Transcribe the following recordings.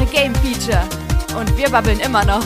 Game Feature. Und wir babbeln immer noch.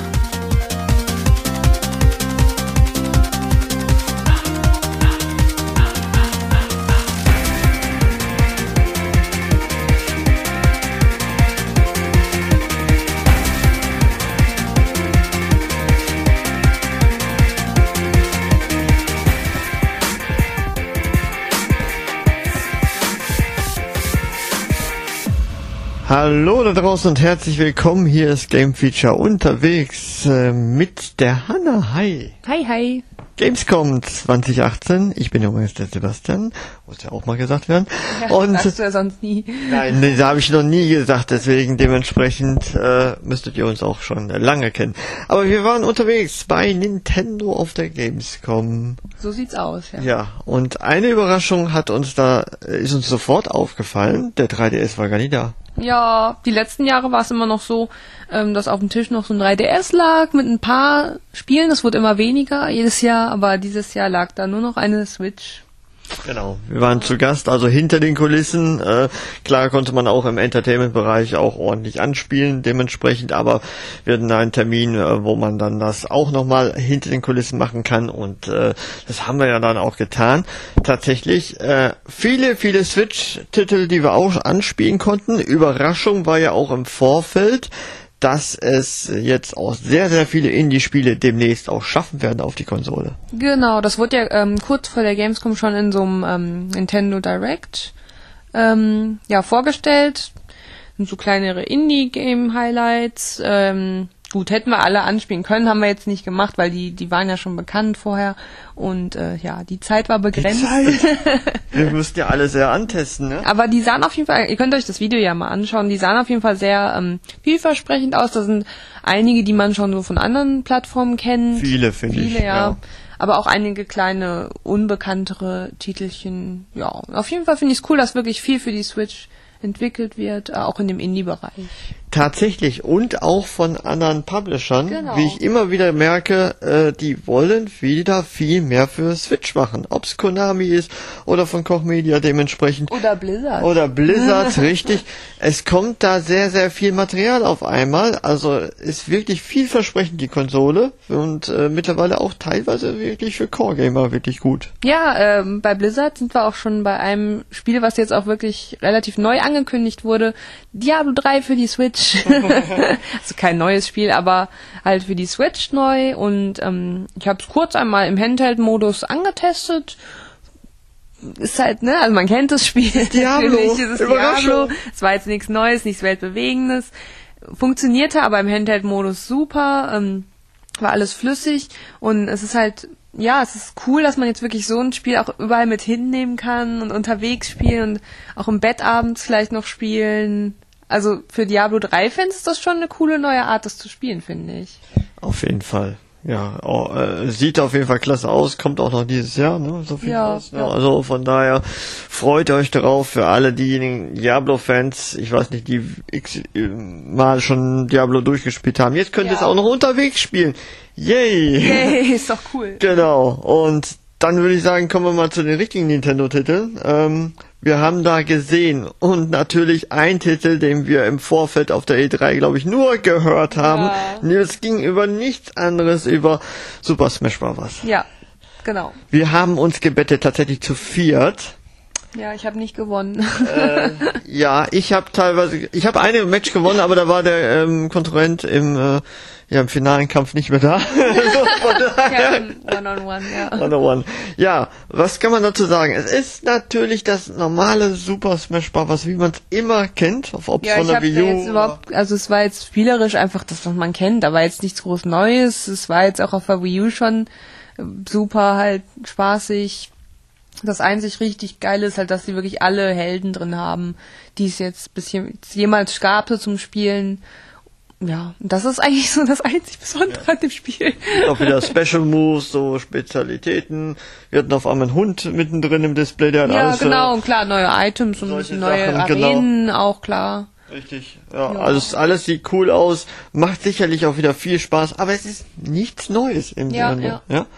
Hallo da draußen und herzlich willkommen. Hier ist Game Feature unterwegs mit der Hanna. Hi. Hi, hi. Gamescom 2018. Ich bin übrigens der Sebastian. Muss ja auch mal gesagt werden. Ja, und sagst du ja sonst nie. Nein, nee, da habe ich noch nie gesagt. Deswegen dementsprechend müsstet ihr uns auch schon lange kennen. Aber wir waren unterwegs bei Nintendo auf der Gamescom. So sieht's aus, ja. Ja, und eine Überraschung ist uns sofort aufgefallen. Der 3DS war gar nicht da. Ja, die letzten Jahre war es immer noch so, dass auf dem Tisch noch so ein 3DS lag mit ein paar Spielen. Das wurde immer weniger jedes Jahr, aber dieses Jahr lag da nur noch eine Switch. Genau, wir waren zu Gast, also hinter den Kulissen. Klar konnte man auch im Entertainment-Bereich auch ordentlich anspielen, dementsprechend, aber wir hatten da einen Termin, wo man dann das auch nochmal hinter den Kulissen machen kann und das haben wir ja dann auch getan. Tatsächlich viele Switch-Titel, die wir auch anspielen konnten. Überraschung war ja auch im Vorfeld, dass es jetzt auch sehr, sehr viele Indie-Spiele demnächst auch schaffen werden auf die Konsole. Genau, das wurde ja kurz vor der Gamescom schon in so einem Nintendo Direct vorgestellt. So kleinere Indie-Game-Highlights. Gut, hätten wir alle anspielen können, haben wir jetzt nicht gemacht, weil die waren ja schon bekannt vorher. Und die Zeit war begrenzt. Wir müssten ja alle sehr antesten, ne? Aber die sahen auf jeden Fall, ihr könnt euch das Video ja mal anschauen, die sahen auf jeden Fall sehr vielversprechend aus. Da sind einige, die man schon so von anderen Plattformen kennt. Viele, finde ich. Viele, ja. Aber auch einige kleine, unbekanntere Titelchen. Ja, auf jeden Fall finde ich es cool, dass wirklich viel für die Switch entwickelt wird, auch in dem Indie-Bereich. Tatsächlich, und auch von anderen Publishern, genau. Wie ich immer wieder merke, die wollen wieder viel mehr für Switch machen. Ob es Konami ist oder von Koch Media dementsprechend. Oder Blizzard. Oder Blizzard, richtig. Es kommt da sehr, sehr viel Material auf einmal. Also ist wirklich vielversprechend die Konsole und mittlerweile auch teilweise wirklich für Core-Gamer wirklich gut. Ja, bei Blizzard sind wir auch schon bei einem Spiel, was jetzt auch wirklich relativ neu angekündigt wurde. Diablo 3 für die Switch. Also kein neues Spiel, aber halt für die Switch neu. Und ich habe es kurz einmal im Handheld-Modus angetestet. Ist halt, ne, also man kennt das Spiel. Diablo. Ist es Diablo. Es war jetzt nichts Neues, nichts Weltbewegendes. Funktionierte aber im Handheld-Modus super. War alles flüssig. Und es ist halt, ja, es ist cool, dass man jetzt wirklich so ein Spiel auch überall mit hinnehmen kann und unterwegs spielen und auch im Bett abends vielleicht noch spielen. Also für Diablo 3-Fans ist das schon eine coole neue Art, das zu spielen, finde ich. Auf jeden Fall. Ja, sieht auf jeden Fall klasse aus, kommt auch noch dieses Jahr, ne? So viel aus. Ja. Also von daher freut euch darauf für alle diejenigen Diablo-Fans, ich weiß nicht, die mal schon Diablo durchgespielt haben. Jetzt könnt ihr es auch noch unterwegs spielen. Yay! Yay, ist doch cool. Genau. Und dann würde ich sagen, kommen wir mal zu den richtigen Nintendo-Titeln. Wir haben da gesehen und natürlich ein Titel, den wir im Vorfeld auf der E3, glaube ich, nur gehört haben. Ja. Es ging über nichts anderes, über Super Smash Bros. Ja, genau. Wir haben uns gebettet, tatsächlich zu viert. Ja, ich habe nicht gewonnen. Ich habe eine Match gewonnen, aber da war der Konkurrent im finalen Kampf nicht mehr da. One-on-one, ja. One-on-one. Ja, was kann man dazu sagen? Es ist natürlich das normale Super Smash Bros., wie man es immer kennt, ob von der Wii U. Also es war jetzt spielerisch einfach das, was man kennt, aber jetzt nichts groß Neues. Es war jetzt auch auf der Wii U schon super halt spaßig. Das einzig richtig Geile ist halt, dass sie wirklich alle Helden drin haben, die es jetzt jemals gab so zum Spielen. Ja, das ist eigentlich so das einzig Besondere an dem Spiel. Auch wieder Special Moves, so Spezialitäten. Wir hatten auf einmal einen Hund mittendrin im Display, der hat alles... Ja, genau, und klar, neue Items und ein bisschen neue Arenen, auch klar. Richtig, ja. Also alles sieht cool aus, macht sicherlich auch wieder viel Spaß, aber es ist nichts Neues im Grunde. Ja.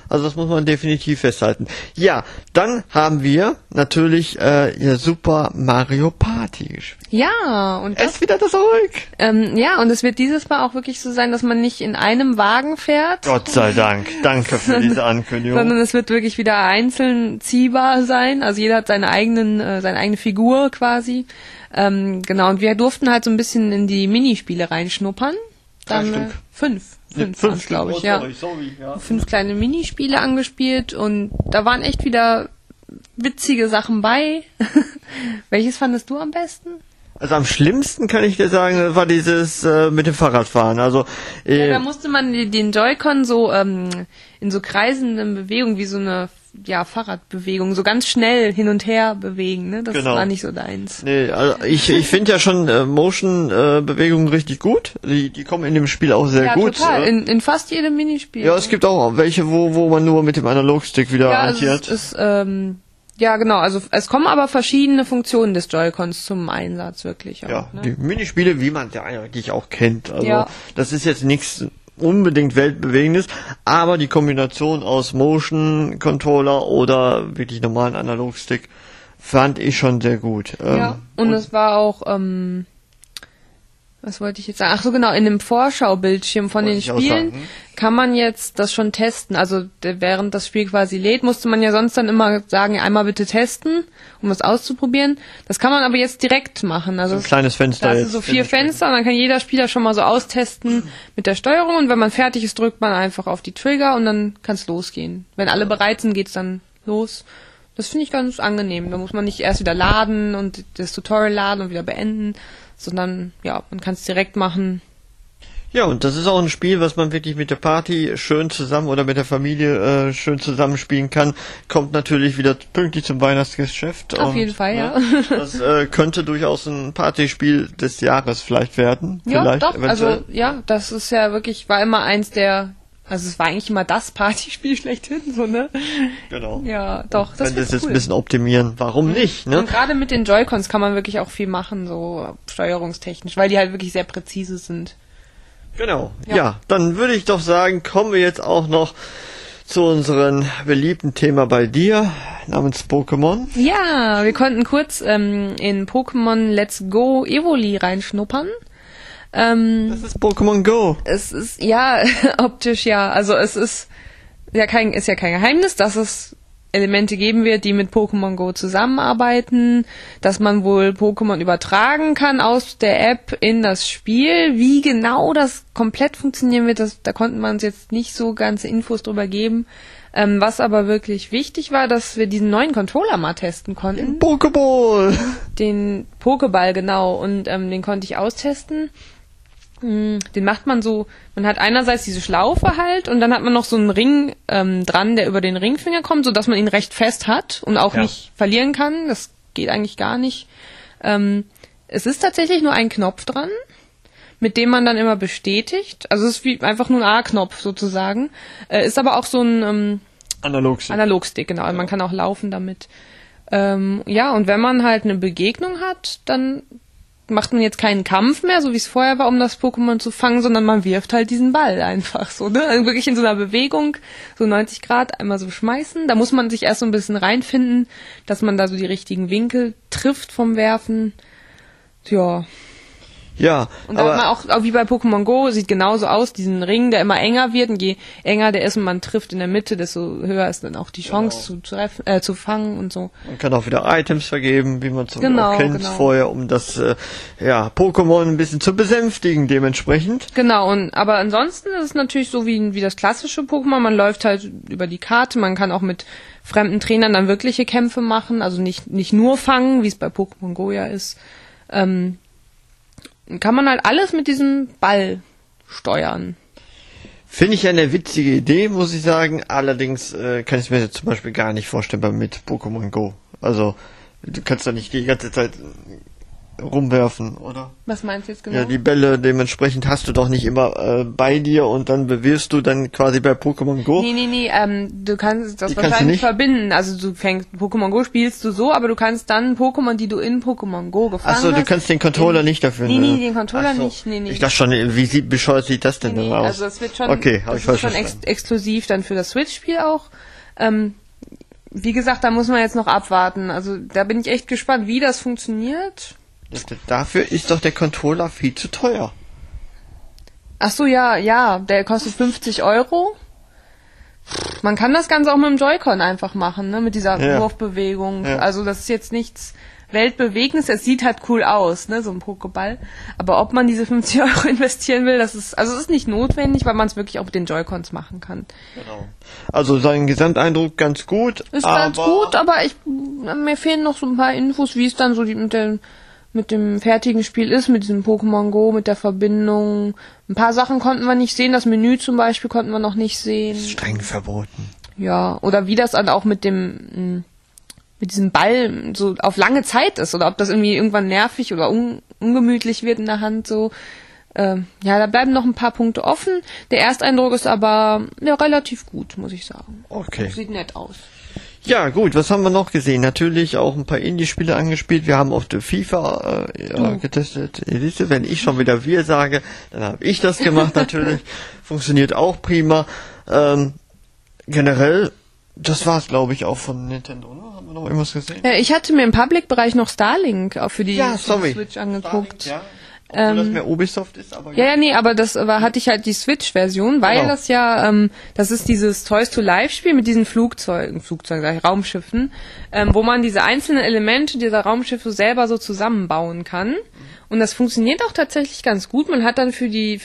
Also das muss man definitiv festhalten. Ja, dann haben wir natürlich Super Mario Party gespielt. Ja, und Es ist wieder zurück. ja, und es wird dieses Mal auch wirklich so sein, dass man nicht in einem Wagen fährt. Gott sei Dank. Danke für diese Ankündigung. Sondern es wird wirklich wieder einzeln ziehbar sein. Also jeder hat seine eigene Figur quasi. Genau, und wir durften halt so ein bisschen in die Minispiele reinschnuppern. Dann fünf glaube ich, ja. Sorry, ja. 5 kleine Minispiele angespielt und da waren echt wieder witzige Sachen bei. Welches fandest du am besten? Also am schlimmsten kann ich dir sagen, war dieses mit dem Fahrradfahren. Also Ja, da musste man den Joy-Con so in so kreisenden Bewegungen wie so eine Fahrradbewegung so ganz schnell hin und her bewegen, ne? Das Genau. war nicht so deins. nee, also ich finde ja schon Motion-Bewegungen richtig gut. Die kommen in dem Spiel auch sehr Ja, gut. total. In fast jedem Minispiel. Ja, es gibt auch welche, wo man nur mit dem Analogstick wieder ja, hantiert. ja, genau. Also es kommen aber verschiedene Funktionen des Joy-Cons zum Einsatz wirklich auch. Ja, Ne? die Minispiele, wie man ja eigentlich auch kennt. Also Ja. das ist jetzt nichts unbedingt Weltbewegendes, aber die Kombination aus Motion Controller oder wirklich normalen Analogstick fand ich schon sehr gut. Ja, und es war auch, was wollte ich jetzt sagen? Ach so, genau, in dem Vorschaubildschirm von Wollte den ich auch Spielen sagen. kann man jetzt das schon testen. Also während das Spiel quasi lädt, musste man ja sonst dann immer sagen, einmal bitte testen, um es auszuprobieren. Das kann man aber jetzt direkt machen. Also ein kleines Fenster da jetzt. sind so 4 Fenster und dann kann jeder Spieler schon mal so austesten mit der Steuerung und wenn man fertig ist, drückt man einfach auf die Trigger und dann kann es losgehen. Wenn alle bereit sind, geht's dann los. Das finde ich ganz angenehm. Da muss man nicht erst wieder laden und das Tutorial laden und wieder beenden, sondern ja, man kann es direkt machen. Ja, und das ist auch ein Spiel, was man wirklich mit der Party schön zusammen oder mit der Familie schön zusammenspielen kann. Kommt natürlich wieder pünktlich zum Weihnachtsgeschäft. Auf jeden Fall, ja. Das könnte durchaus ein Partyspiel des Jahres vielleicht werden. Ja, vielleicht, doch, eventuell. also ja, das ist ja wirklich, war immer eins der, also es war eigentlich immer das Partyspiel schlechthin, so, ne? Genau. Ja, doch, das Wenn das ist jetzt cool. ein bisschen optimieren, warum nicht, ne? Und gerade mit den Joy-Cons kann man wirklich auch viel machen, so steuerungstechnisch, weil die halt wirklich sehr präzise sind. Genau. Ja. Ja, dann würde ich doch sagen, kommen wir jetzt auch noch zu unserem beliebten Thema bei dir, namens Pokémon. Ja, wir konnten kurz in Pokémon Let's Go Evoli reinschnuppern. Das ist Pokémon Go. Es ist, ja, optisch ja, also es ist ja kein Geheimnis, dass es Elemente geben wird, die mit Pokémon Go zusammenarbeiten, dass man wohl Pokémon übertragen kann aus der App in das Spiel. Wie genau das komplett funktionieren wird, da konnten wir uns jetzt nicht so ganze Infos drüber geben. Was aber wirklich wichtig war, dass wir diesen neuen Controller mal testen konnten. Pokéball. Den Pokéball, genau, und den konnte ich austesten. Den macht man so, man hat einerseits diese Schlaufe halt und dann hat man noch so einen Ring dran, der über den Ringfinger kommt, so dass man ihn recht fest hat und auch nicht verlieren kann. Das geht eigentlich gar nicht. Es ist tatsächlich nur ein Knopf dran, mit dem man dann immer bestätigt. Also es ist wie einfach nur ein A-Knopf sozusagen. Ist aber auch so ein Analogstick, genau. Also man kann auch laufen damit. Ja, und wenn man halt eine Begegnung hat, dann macht man jetzt keinen Kampf mehr, so wie es vorher war, um das Pokémon zu fangen, sondern man wirft halt diesen Ball einfach so, ne? Also wirklich in so einer Bewegung, so 90 Grad einmal so schmeißen. Da muss man sich erst so ein bisschen reinfinden, dass man da so die richtigen Winkel trifft vom Werfen. Ja. Ja, Und dann hat man auch wie bei Pokémon Go, sieht genauso aus, diesen Ring, der immer enger wird und je enger der ist und man trifft in der Mitte, desto höher ist dann auch die Chance zu fangen und so. man kann auch wieder Items vergeben, wie man es Genau, auch kennt vorher, um das Pokémon ein bisschen zu besänftigen dementsprechend. Genau, aber ansonsten ist es natürlich so wie das klassische Pokémon, man läuft halt über die Karte, man kann auch mit fremden Trainern dann wirkliche Kämpfe machen, also nicht nur fangen, wie es bei Pokémon Go ja ist. Kann man halt alles mit diesem Ball steuern. Finde ich eine witzige Idee, muss ich sagen. Allerdings kann ich mir jetzt zum Beispiel gar nicht vorstellen mit Pokémon Go. Also, du kannst da nicht die ganze Zeit rumwerfen, oder? Was meinst du jetzt genau? Ja, die Bälle dementsprechend hast du doch nicht immer bei dir und dann bewirfst du dann quasi bei Pokémon Go. Nee, du kannst das Die kannst du wahrscheinlich nicht? verbinden. Also du fängst Pokémon Go, spielst du so, aber du kannst dann Pokémon, die du in Pokémon Go gefangen hast. Achso, du kannst den Controller nicht dafür. Nee, den Controller Ach so. nicht. Nee. Ich dachte schon, wie bescheuert sieht das denn Nee, aus? also das wird schon, okay, hab das ich falsch ist schon verstanden. exklusiv dann für das Switch-Spiel auch. Wie gesagt, da muss man jetzt noch abwarten. Also da bin ich echt gespannt, wie das funktioniert. Dafür ist doch der Controller viel zu teuer. Ach so, ja, der kostet 50 €. Man kann das Ganze auch mit dem Joy-Con einfach machen, ne, mit dieser Ja. Wurfbewegung. Ja. Also das ist jetzt nichts Weltbewegendes. Es sieht halt cool aus, ne, so ein Pokéball. Aber ob man diese 50 € investieren will, es ist nicht notwendig, weil man es wirklich auch mit den Joy-Cons machen kann. Genau. Also sein Gesamteindruck ganz gut. Ist ganz gut, aber mir fehlen noch so ein paar Infos, wie es dann so mit dem fertigen Spiel ist, mit diesem Pokémon Go, mit der Verbindung. Ein paar Sachen konnten wir nicht sehen, das Menü zum Beispiel konnten wir noch nicht sehen. Streng verboten. Ja, oder wie das dann auch mit diesem Ball so auf lange Zeit ist, oder ob das irgendwie irgendwann nervig oder ungemütlich wird in der Hand so. Ja, da bleiben noch ein paar Punkte offen. Der Ersteindruck ist aber relativ gut, muss ich sagen. Okay. Sieht nett aus. Ja, gut, was haben wir noch gesehen? Natürlich auch ein paar Indie-Spiele angespielt. Wir haben auch die FIFA getestet. Elise, wenn ich schon wieder wir sage, dann habe ich das gemacht natürlich. Funktioniert auch prima. Generell, das war's, glaube ich, auch von Nintendo. Ne? Haben wir noch irgendwas gesehen? Ich hatte mir im Public-Bereich noch Starlink auch für die sorry. Switch angeguckt. Starlink, ja. Obwohl das mehr Ubisoft ist, aber Aber hatte ich halt die Switch-Version, weil Genau. das ja, das ist dieses Toys-to-Life-Spiel mit diesen Raumschiffen, wo man diese einzelnen Elemente dieser Raumschiffe selber so zusammenbauen kann. Und das funktioniert auch tatsächlich ganz gut. Man hat dann für die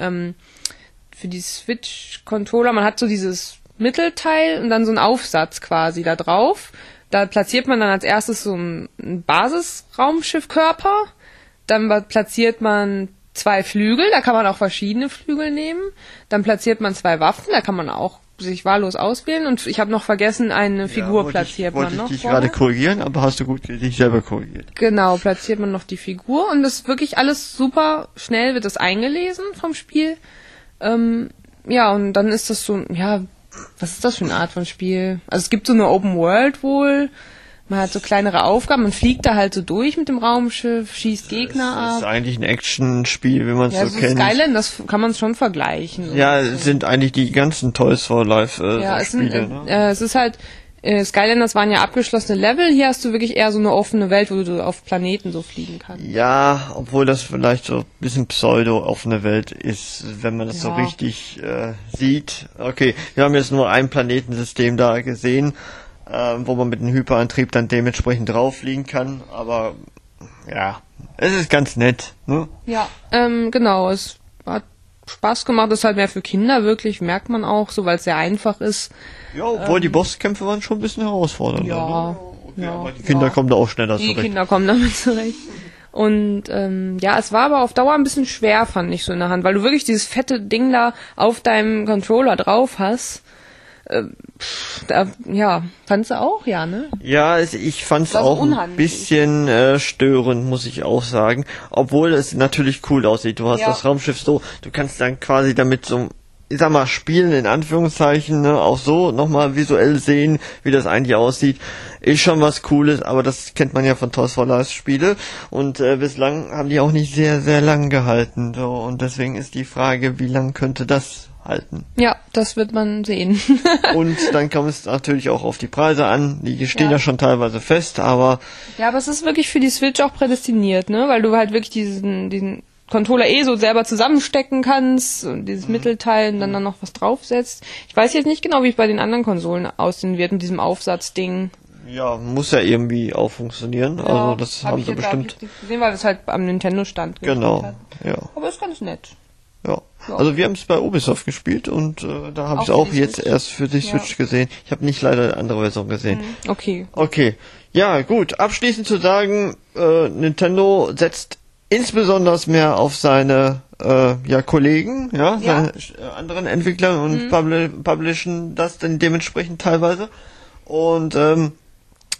Switch-Controller, man hat so dieses Mittelteil und dann so einen Aufsatz quasi da drauf. Da platziert man dann als erstes so einen Basisraumschiffkörper. Dann platziert man 2 Flügel, da kann man auch verschiedene Flügel nehmen. Dann platziert man 2 Waffen, da kann man auch sich wahllos auswählen. Und ich habe noch vergessen, eine Figur platziert man noch. Wollte ich dich gerade korrigieren, aber hast du gut dich selber korrigiert. Genau, platziert man noch die Figur. Und das ist wirklich alles super schnell, wird das eingelesen vom Spiel. Und dann ist das so, was ist das für eine Art von Spiel? Also es gibt so eine Open World wohl. Man hat so kleinere Aufgaben, man fliegt da halt so durch mit dem Raumschiff, schießt Gegner ab. Das ist eigentlich ein Actionspiel, wie man es so kennt. Skyline, das kann man schon vergleichen. Ja, es sind eigentlich die ganzen Toys for Life Spiele. ne? Es ist halt, Skylanders waren ja abgeschlossene Level, hier hast du wirklich eher so eine offene Welt, wo du auf Planeten so fliegen kannst. Ja, obwohl das vielleicht so ein bisschen pseudo-offene Welt ist, wenn man das so richtig sieht. Okay, wir haben jetzt nur ein Planetensystem da gesehen, wo man mit dem Hyperantrieb dann dementsprechend drauf fliegen kann, aber ja, es ist ganz nett, ne? Ja, genau, es hat Spaß gemacht, ist halt mehr für Kinder wirklich, merkt man auch, so weil es sehr einfach ist. Ja, obwohl die Bosskämpfe waren schon ein bisschen herausfordernd. Ja, ne? Okay, aber die Kinder kommen da auch schneller zurecht. Die Kinder kommen damit zurecht. Und es war aber auf Dauer ein bisschen schwer, fand ich so in der Hand, weil du wirklich dieses fette Ding da auf deinem Controller drauf hast. Fandst du auch, ja, ne? Ja, ich fand's War so auch ein unhandlich. bisschen störend, muss ich auch sagen. Obwohl es natürlich cool aussieht. Du hast das Raumschiff so, du kannst dann quasi damit so, ich sag mal, spielen in Anführungszeichen, ne, auch so nochmal visuell sehen, wie das eigentlich aussieht. Ist schon was Cooles, aber das kennt man ja von Toys for Life Spiele. Und bislang haben die auch nicht sehr, sehr lang gehalten. So, und deswegen ist die Frage, wie lang könnte das halten. Ja, das wird man sehen. Und dann kommt es natürlich auch auf die Preise an. Die stehen ja schon teilweise fest, aber... Ja, aber es ist wirklich für die Switch auch prädestiniert, ne? Weil du halt wirklich diesen Controller so selber zusammenstecken kannst und dieses Mittelteil und dann noch was draufsetzt. Ich weiß jetzt nicht genau, wie es bei den anderen Konsolen aussehen wird mit diesem Aufsatzding. Ja, muss ja irgendwie auch funktionieren. Ja, also das haben sie bestimmt... Hab ich nicht gesehen, weil das halt am Nintendo-Stand Genau, hat. ja. Aber ist ganz nett. Ja. Also wir haben es bei Ubisoft gespielt und da habe ich es auch jetzt erst für die Switch gesehen. Ich habe nicht leider eine andere Version gesehen. Okay. Okay. Ja, gut. Abschließend zu sagen, Nintendo setzt insbesondere mehr auf seine Kollegen, seine anderen Entwickler und publishen das dann dementsprechend teilweise. Und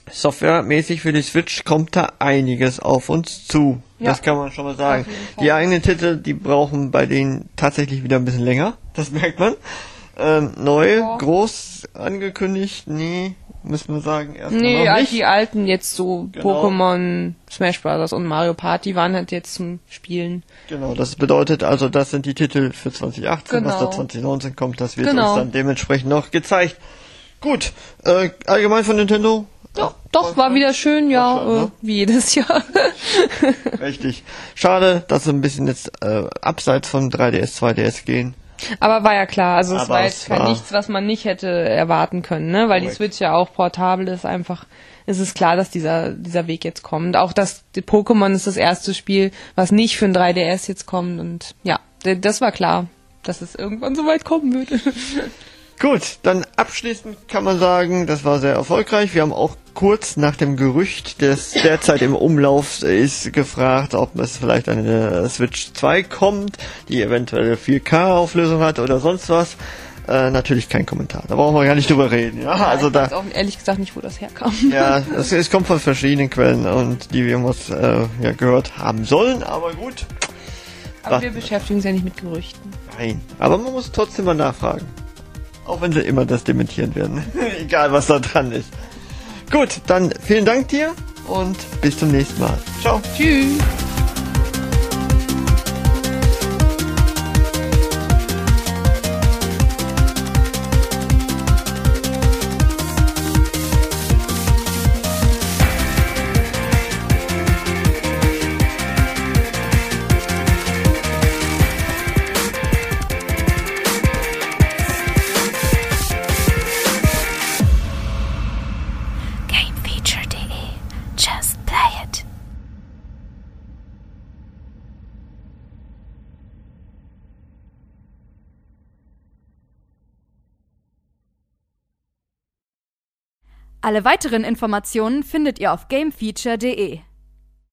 Softwaremäßig für die Switch kommt da einiges auf uns zu. Ja. Das kann man schon mal sagen. Auf jeden Fall. Die eigenen Titel, die brauchen bei denen tatsächlich wieder ein bisschen länger. Das merkt man. Neu, groß angekündigt, nee, müssen wir sagen, erstmal Nee, noch nicht. die alten jetzt so Genau. Pokémon, Smash Bros. Und Mario Party waren halt jetzt zum Spielen. Genau, das bedeutet also, das sind die Titel für 2018, was Genau. da 2019 kommt, das wird Genau. uns dann dementsprechend noch gezeigt. Gut, allgemein von Nintendo? Ja, doch, war wieder schön, ja, War schön, ne? wie jedes Jahr. Richtig. Schade, dass sie ein bisschen jetzt abseits von 3DS, 2DS gehen. Aber war ja klar, also es Aber war es jetzt war- nichts, was man nicht hätte erwarten können, ne? Weil die Korrekt. Switch ja auch portabel ist, einfach ist es klar, dass dieser Weg jetzt kommt. Auch die Pokémon ist das erste Spiel, was nicht für ein 3DS jetzt kommt und ja, das war klar, dass es irgendwann so weit kommen würde. Gut, dann abschließend kann man sagen, das war sehr erfolgreich. Wir haben auch kurz nach dem Gerücht, das derzeit im Umlauf ist, gefragt, ob es vielleicht eine Switch 2 kommt, die eventuell 4K-Auflösung hat oder sonst was. Natürlich kein Kommentar. Da brauchen wir gar nicht drüber reden. Ja, also Ich da, weiß auch ehrlich gesagt nicht, wo das herkam. ja, es kommt von verschiedenen Quellen und die wir uns ja gehört haben sollen. Aber gut, Aber wir beschäftigen uns ja nicht mit Gerüchten. nein. Aber man muss trotzdem mal nachfragen. Auch wenn sie immer das dementieren werden. Egal, was da dran ist. Gut, dann vielen Dank dir und bis zum nächsten Mal. Ciao. Tschüss. GameFeature.de. Just play it. Alle weiteren Informationen findet ihr auf gamefeature.de.